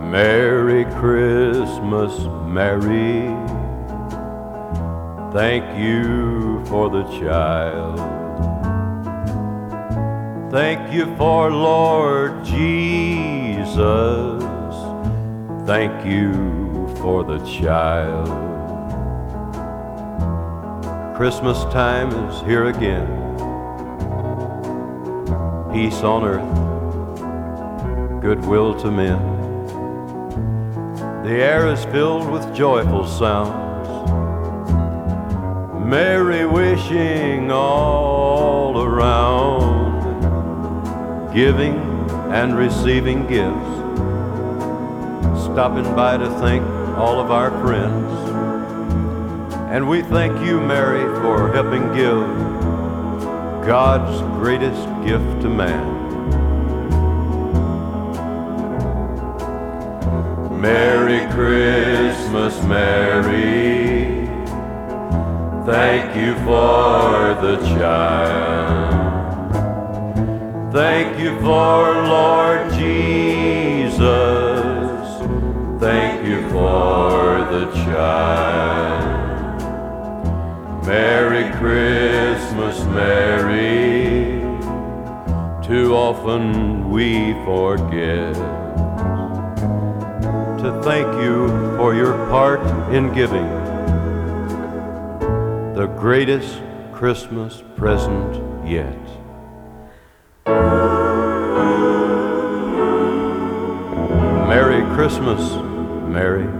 Merry Christmas, Mary. Thank you for the child. Thank you for Lord Jesus. Thank you for the child. Christmas time is here again. Peace on earth, goodwill to men. The air is filled with joyful sounds, merry wishing all around, giving and receiving gifts, stopping by to thank all of our friends. And we thank you, Mary, for helping give God's greatest gift to man. Merry Christmas, Mary. Thank you for the child. Thank you for Lord Jesus. Thank you for the child. Merry Christmas, Mary. Too often we forget to thank you for your part in giving the greatest Christmas present yet. Merry Christmas, Mary.